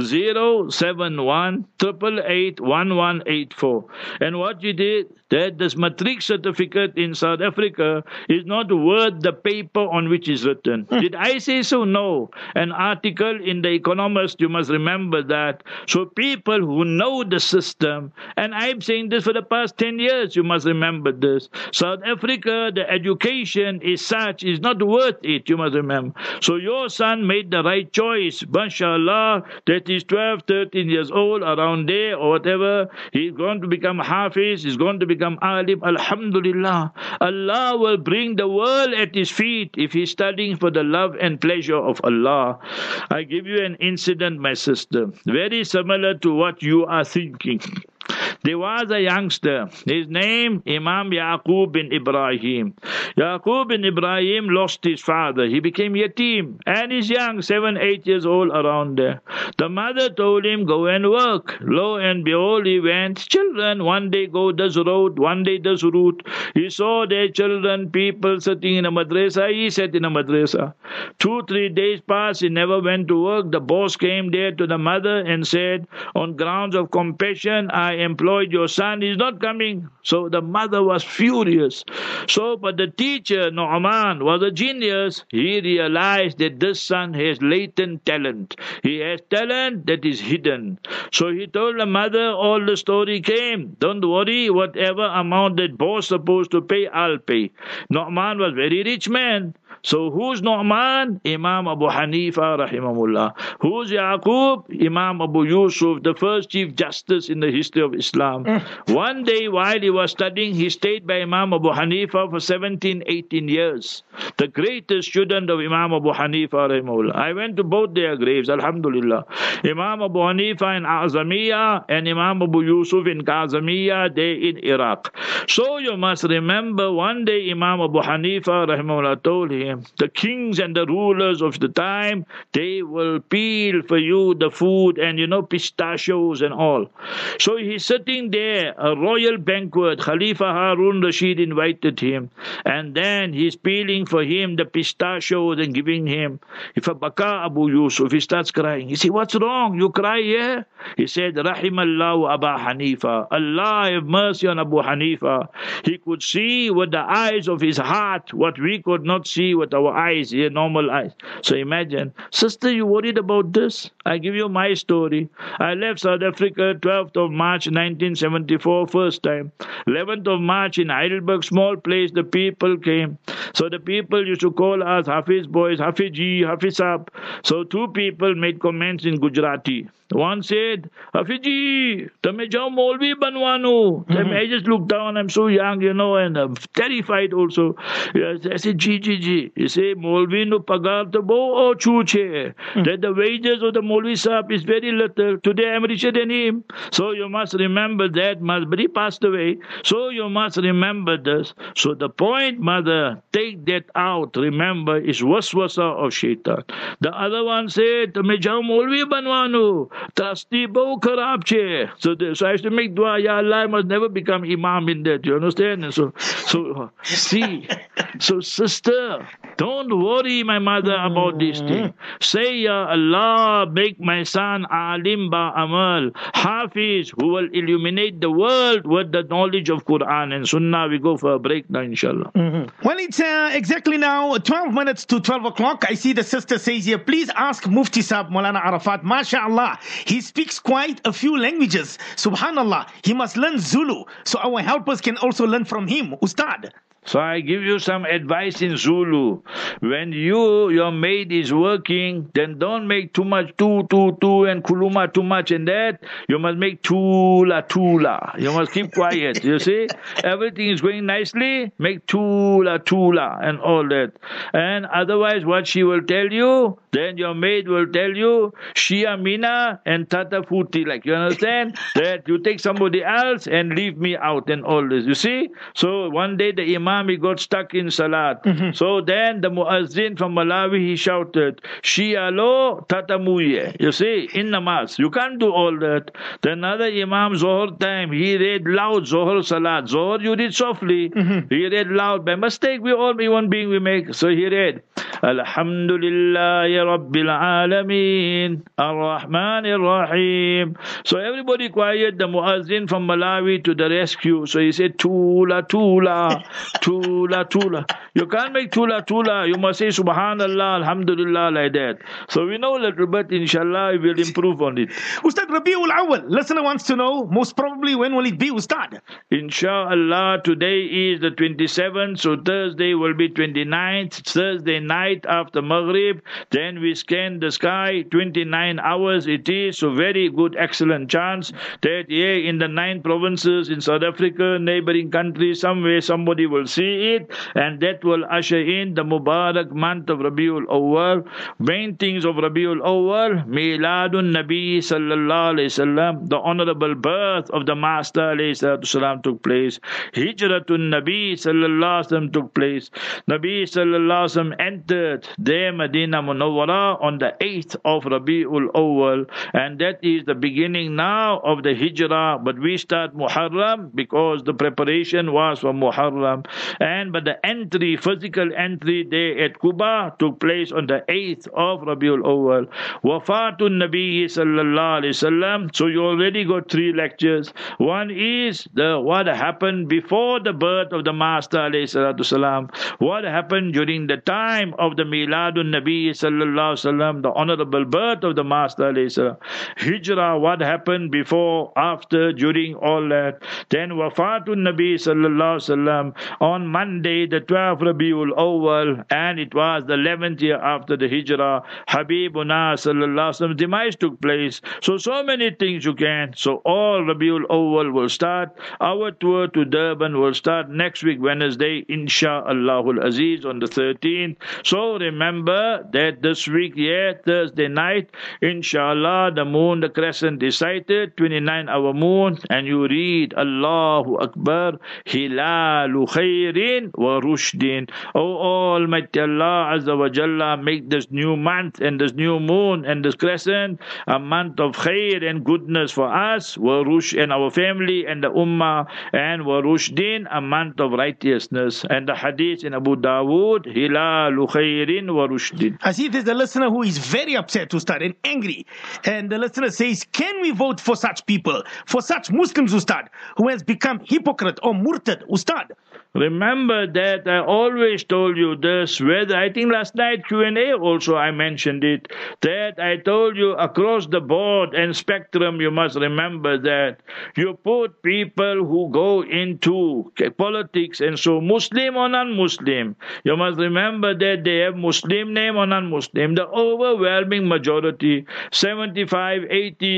[SPEAKER 4] 071-888-1184. And what you did, that this matric certificate in South Africa is not worth the paper on which it's written. Did I say so? No. An article in The Economist, you must remember that. So people who know the system, and I'm saying this for the past 10 years, you must remember this. South Africa, the education is such, is not worth it, you must remember. So your son made the right choice. MashaAllah, that he's 12, 13 years old, around there or whatever. He's going to become Hafiz, he's going to become Alim. Alhamdulillah. Allah will bring the world at his feet if he's studying for the love and pleasure of Allah. I give you an incident, my sister, very similar to what you are thinking. There was a youngster, his name Imam Yaqub bin Ibrahim. Yaqub bin Ibrahim lost his father. He became yatim, and he's young, 7, 8 years old, around there. The mother told him, go and work. Lo and behold, he went. Children, one day go this road, one day this route. He saw their children, people sitting in a madrasa. He sat in a madrasa. 2, 3 days passed, he never went to work. The boss came there to the mother and said, on grounds of compassion, I employed your son, he's not coming. So the mother was furious. But the teacher, Nu'man, was a genius. He realized that this son has latent talent. He has talent that is hidden. So he told the mother, all the story came. Don't worry, whatever amount that boss supposed to pay, I'll pay. Nu'man was very rich man. So who's Nu'man? Imam Abu Hanifa rahimahullah. Who's Yaqub? Imam Abu Yusuf, the first Chief Justice in the history of Islam. One day while he was studying, he stayed by Imam Abu Hanifa for 17, 18 years. The greatest student of Imam Abu Hanifa rahimahullah. I went to both their graves, alhamdulillah. Imam Abu Hanifa in Azamiya and Imam Abu Yusuf in Kazamiya, they in Iraq. So you must remember, one day Imam Abu Hanifa rahimahullah told him, the kings and the rulers of the time, they will peel for you the food and pistachios and all. So he's sitting there, a royal banquet. Khalifa Harun Rashid invited him, and then he's peeling for him the pistachios and giving him. If a baka Abu Yusuf, he starts crying. He said, what's wrong? You cry here? He said, Rahimallahu Abu Hanifa. Allah have mercy on Abu Hanifa. He could see with the eyes of his heart what we could not see with our eyes, here, normal eyes. So imagine, sister, you worried about this? I give you my story. I left South Africa 12th of March 1974, first time. 11th of March in Heidelberg, small place, the people came. So the people used to call us Hafiz boys, Hafiji, Hafizab. So 2 people made comments in Gujarati. One said, Hafiji, tame jao Maulvi banwanu. I just looked down, I'm so young, and I'm terrified also. I said, Ji. He said, Maulvi no pagar to bo chuche. That the wages of the Maulvi Sahib is very little. Today I'm richer than him. So you must remember that, but he passed away. So you must remember this. So the point, mother, take that out. Remember, is waswasa of shaitan. The other one said, tame jao Maulvi banwanu. Trusty bo kharab che. So I used to make dua, Ya Allah, I must never become imam in that. You understand? And so see. So sister, don't worry, my mother, about this thing. Say, Ya Allah, make my son alim ba amal, hafiz, who will illuminate the world with the knowledge of Quran and Sunnah. We go for a break now, inshallah.
[SPEAKER 3] Well, it's exactly now 12 minutes to 12 o'clock. I see the sister says here, please ask Mufti Sahib Maulana Arafat. MashaAllah, he speaks quite a few languages. Subhanallah, he must learn Zulu. So our helpers can also learn from him. Ustad.
[SPEAKER 4] So I give you some advice in Zulu. When your maid is working, then don't make too much tu, and kuluma too much and that. You must make tula. You must keep quiet. You see? Everything is going nicely. Make tula and all that. And otherwise what she will tell you, then your maid will tell you, Shia Mina and Tata Futi. Like, you understand? That you take somebody else and leave me out and all this. You see? So one day the Imam, he got stuck in Salat. So then the Muazzin from Malawi, he shouted, Shia lo tatamuye. You see, in namaz. You can't do all that. Then another Imam, Zohar time, he read loud Zohar Salat. Zohar, you read softly. He read loud. By mistake, we all be one being we make. So he read, Alhamdulillahi Rabbil Alameen, Ar-Rahmanir Rahim. So everybody quiet, the Muazzin from Malawi to the rescue. So he said, Tula, Tula, Tula, Tula. You can't make Tula, Tula. You must say Subhanallah, Alhamdulillah, like that. So we know a little bit, inshallah, we will improve on it.
[SPEAKER 3] Ustad, Rabiul Awal, listener wants to know, most probably when will it be, Ustad?
[SPEAKER 4] Inshallah, today is the 27th, so Thursday will be 29th, Thursday night after Maghrib. Then we scan the sky, 29 hours it is, so very good, excellent chance that in the 9 provinces in South Africa, neighboring countries, somewhere somebody will see it, and that will usher in the Mubarak month of Rabiul Awwal. Main things of Rabiul Awwal, Miladun Nabi Sallallahu Alaihi Wasallam, the honorable birth of the Master Alayhi Salatu Salam took place. Hijratun Nabi Sallallahu Alaihi Wasallam took place. Nabi Sallallahu Alaihi Wasallam entered the Medina Munawwara on the 8th of Rabiul Awwal, and that is the beginning now of the Hijrah. But we start Muharram because the preparation was for Muharram, but the entry, physical entry day at Quba took place on the 8th of Rabiul Awwal. Wafatun Nabi Sallallahu Alaihi Wasallam. So you already got 3 lectures. One is what happened before the birth of the Master Alayhi Salatu Salam. What happened during the time of the Miladun Nabi Sallallahu Alaihi Wasallam, the honorable birth of the Master Alayhi Salam. Hijrah, what happened before, after, during all that. Then Wafatun Nabi Sallallahu Alaihi Wasallam on Monday, the 12th Rabiul Awwal, and it was the 11th year after the Hijrah. Habibuna Sallallahu Alaihi Wasallam's demise took place. So many things you can. So all Rabiul Awwal will start. Our tour to Durban will start next week, Wednesday, Insha'Allahul Aziz, on the 13th. So remember that this week, Thursday night, Inshallah, the moon, the crescent is sighted, 29-hour moon, and you read Allahu Akbar, Hilalu Khairin wa Rushdin. Oh Almighty Allah Azza wa Jalla, make this new month and this new moon and this crescent a month of khair and goodness for us, wa Rush and our family and the Ummah, and wa Rushdin, a month of righteousness. And the hadith in Abu Dawood, Hilalu Khairin wa Rushdin.
[SPEAKER 3] I see there's a listener who is very upset, Ustad, and angry. And the listener says, can we vote for such people, for such Muslims, Ustad, who has become hypocrite or murtad, Ustad?
[SPEAKER 4] Remember that I always told you this, whether I think last night Q&A also I mentioned it, that I told you across the board and spectrum, you must remember that you put people who go into politics and so Muslim or non-Muslim, you must remember that they have Muslim name or non-Muslim. The overwhelming majority, 75, 80,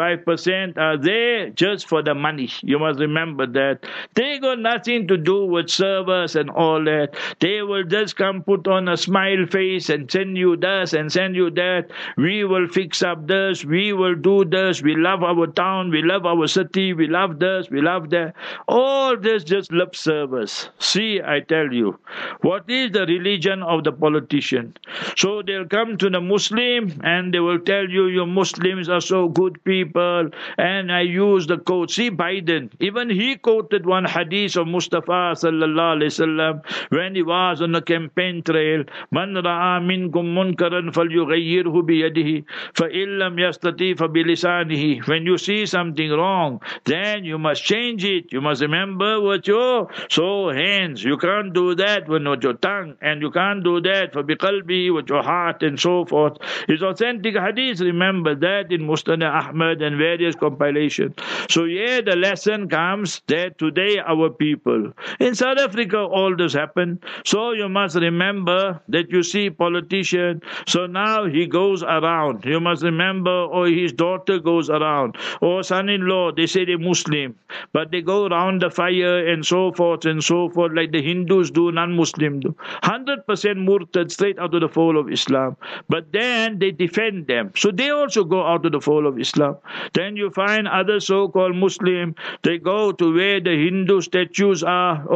[SPEAKER 4] 85% are there just for the money. You must remember that. They got nothing to do with servers and all that. They will just come put on a smile face and send you this and send you that. We will fix up this, we will do this, we love our town, we love our city, we love this, we love that. All this just lip service. See, I tell you, what is the religion of the politician? So they'll come to the Muslim and they will tell you, you Muslims are so good people, and I use the quote. See, Biden, even he quoted one hadith of Mustafa Sallallahu Alaihi Wasallam when he was on the campaign trail. Man ra'a minkum munkaran falyughayyirhu biyadihi fa illam yastati fa bilisanihi. When you see something wrong, then you must change it. You must remember what your hands. You can't do that with your tongue, and you can't do that for biqalbi, with your heart, and so forth. It's authentic hadith. Remember that in Musnad Ahmad and various compilations. So the lesson comes that today our people in South Africa all this happened. So you must remember that you see politician. So now he goes around. You must remember, or his daughter goes around, or son-in-law. They say they're Muslim, but they go around the fire and so forth, like the Hindus do, non-Muslim do. 100% murtad, straight out of the fold of Islam. But then they defend them. So they also go out of the fold of Islam. Then you find other so-called Muslim, they go to where the Hindu statues are,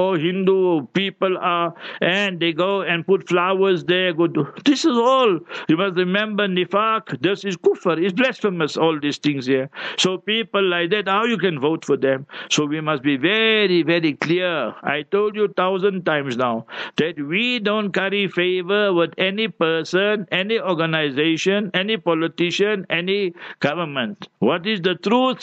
[SPEAKER 4] or Hindu people are, and they go and put flowers there. This is all. You must remember nifaq, this is kufr, it's blasphemous, all these things here. So people like that, how you can vote for them? So we must be very, very clear. I told you 1,000 times now that we don't curry favor with any person, any organization, any politician, any government. What is the truth?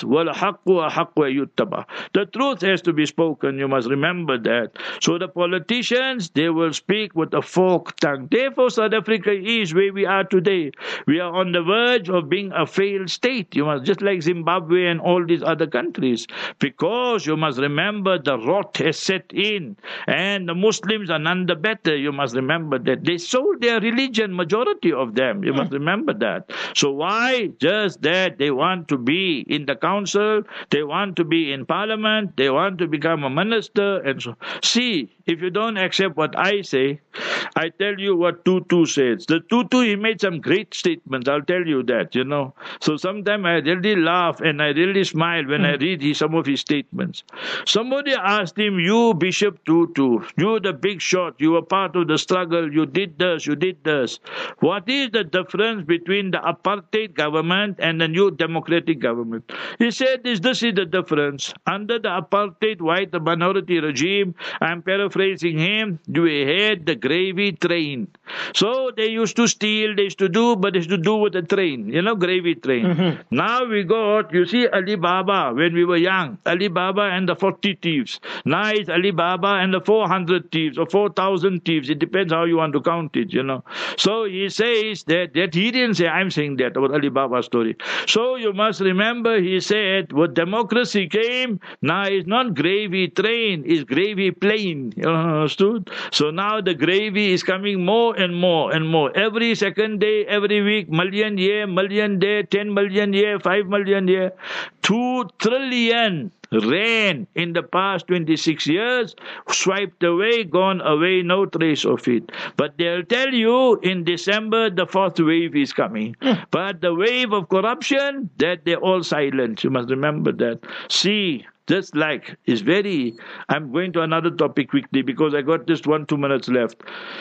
[SPEAKER 4] The truth has to be spoken. You must remember that. So the politicians, they will speak with a forked tongue. Therefore, South Africa is where we are today. We are on the verge of being a failed state. You must, just like Zimbabwe and all these other countries, because you must remember the rot has set in, and the Muslims are none the better. You must remember that they sold their religion, majority of them. You must remember that. So why? Just that they want to be in the council, they want to be in parliament, they want to become a minister, and so. See, if you don't accept what I say, I tell you what Tutu says. The Tutu, he made some great statements, I'll tell you that, you know. So sometimes I really laugh and I really smile when I read some of his statements. Somebody asked him, you Bishop Tutu, you the big shot, you were part of the struggle, you did this, you did this. What is the difference between the apartheid government and the new democratic government? He said, this is the difference. Under the apartheid white minority regime, I'm paraphrasing him, we had the gravy train. So they used to steal, they used to do, but they used to do with a train, you know, gravy train. Now we got, you see Alibaba when we were young, Alibaba and the 40 thieves. Now it's Alibaba and the 400 thieves or 4,000 thieves. It depends how you want to count it, you know. So he says that he didn't say, I'm saying that about Alibaba's story. So you must remember, he said, when democracy came, now it's not gravy train, it's gravy plane. You understood? So now the gravy is coming more and more and more. Every second day, every week, million year, million day, 10 million year, 5 million year, 2 trillion ran in the past 26 years, swiped away, gone away, no trace of it. But they'll tell you in December the 4th wave is coming. But the wave of corruption, that they're all silent. You must remember that. See, just like is very, I'm going to another topic quickly because I got just 1-2 minutes left.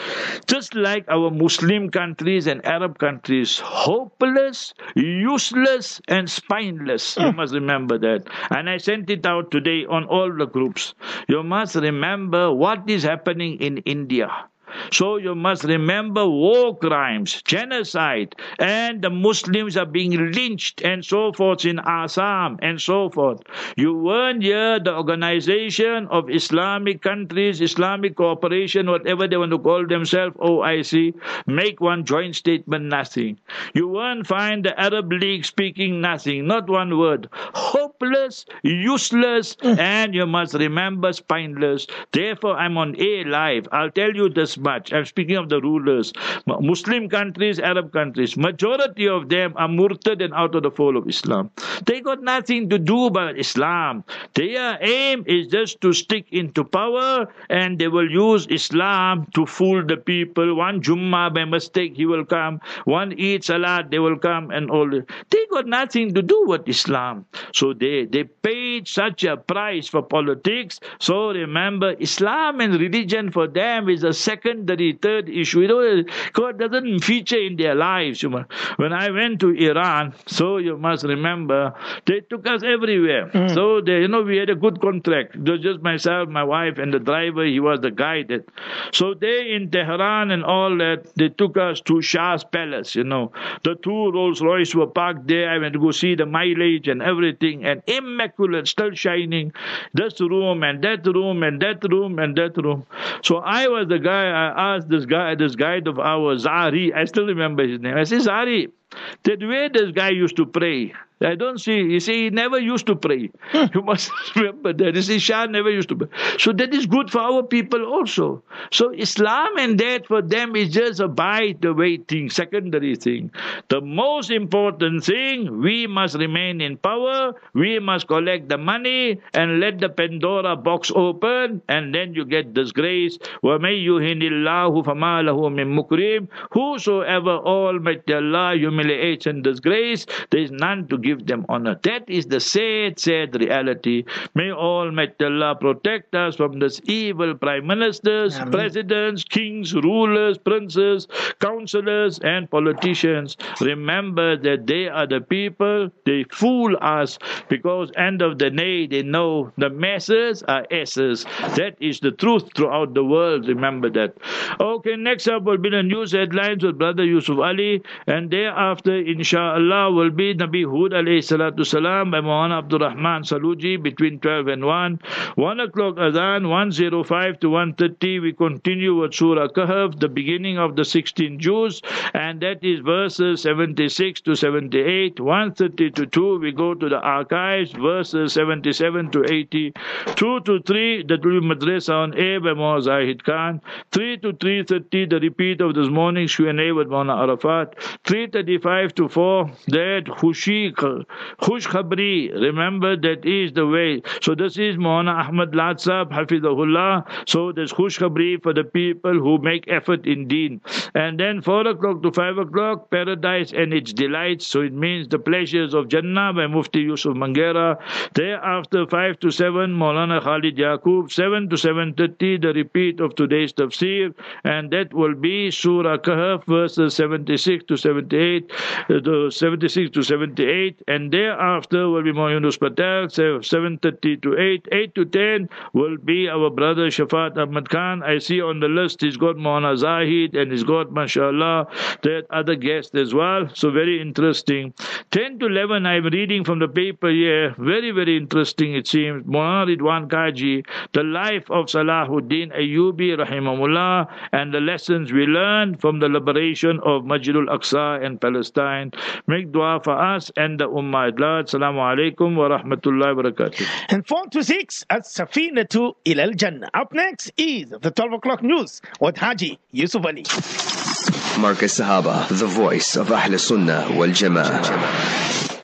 [SPEAKER 4] Just like our Muslim countries and Arab countries, hopeless, useless, and spineless. You must remember that. And I sent it out today on all the groups. You must remember what is happening in India. So you must remember war crimes, genocide, and the Muslims are being lynched and so forth in Assam and so forth. You weren't here, the Organization of Islamic Countries, Islamic Cooperation, whatever they want to call themselves, OIC, make one joint statement, nothing. You won't find the Arab League speaking nothing, not one word. Hopeless, useless, and you must remember spineless. Therefore, I'm on air live. I'll tell you this much. I'm speaking of the rulers. Muslim countries, Arab countries, majority of them are murtad and out of the fold of Islam. They got nothing to do about Islam. Their aim is just to stick into power, and they will use Islam to fool the people. One Jummah by mistake, he will come. One Eid Salat, they will come, and all. They got nothing to do with Islam. So they paid such a price for politics. So remember, Islam and religion for them is a secondary, third issue. You know, God doesn't feature in their lives. When I went to Iran, so you must remember, they took us everywhere. So they, we had a good contract. It was just myself, my wife, and the driver. He was the guide. So they in Tehran and all that, they took us to Shah's palace. The 2 Rolls Royce were parked there. I went to go see the mileage and everything, and immaculate, still shining. This room and that room and that room and that room. So I was the guy. I asked this guide of ours, Zari. I still remember his name. I said, Zari, where this guy used to pray? I don't see. You see, he never used to pray. You must remember that. You see, Shah never used to pray. So that is good for our people also. So Islam and that for them is just a by the way thing, secondary thing. The most important thing, we must remain in power. We must collect the money and let the Pandora box open, and then you get disgrace. وَمَن يُهِنِ اللَّهُ فَمَا لَهُ مِن مُكْرِمٍ. Whosoever Almighty Allah humiliation and disgrace, there is none to give them honor. That is the sad, sad reality. May Almighty Allah protect us from this evil prime ministers, presidents, kings, rulers, princes, councillors, and politicians. Remember that they are the people. They fool us because end of the day they know the masses are asses. That is the truth throughout the world. Remember that. Okay, next up will be the news headlines with Brother Yusuf Ali, and thereafter, inshallah, will be Nabi Hud alayhi salatu salam by Maulana Abdul Rahman Saluji between 12 and 1. 1 o'clock Adhan, 1:05 to 1:30. We continue with Surah Kahf, the beginning of the 16 Juz, and that is verses 76 to 78. 1:30 to 2, we go to the archives, verses 77 to 80. 2 to 3, that will be Madrasa on air by Maulana Zahid Khan. 3 to 3:30, the repeat of this morning's Q&A with Maulana Arafat. 3:35 to 4, that Khush Khabri, remember that is the way. So this is Maulana Ahmad Ladsab, Hafizahullah. So there's Khush Khabri for the people who make effort in deen. And then 4 o'clock to 5 o'clock, Paradise and its Delights. So it means the pleasures of Jannah by Mufti Yusuf Mangera. Thereafter 5 to 7, Maulana Khalid Yaqub. 7 to 7:30, the repeat of today's tafsir. And that will be Surah Kahf, verses 76 to 78. 76 to 78. And thereafter will be Maulana Yunus Patel. 7:30 to 8. 8 to 10 will be our brother Shafat Ahmad Khan. I see on the list he's got Maulana Zahid and he's got, mashallah, that other guest as well. So very interesting. 10 to 11, I'm reading from the paper here. Very, very interesting it seems. Maulana Ridwan Kaji, the life of Salahuddin Ayyubi rahimahullah, and the lessons we learned from the liberation of Masjidul Aqsa and Palestine. Make dua for us and the Ummah at large. Assalamu alaikum wa rahmatullahi wa barakatuh.
[SPEAKER 3] And 4 to 6, As-Safinatu Ilal Jannah. Up next is the 12 o'clock news with Haji Yusuf Ali.
[SPEAKER 1] Marcus Sahaba, the voice of Ahl Sunnah wal Jama'ah.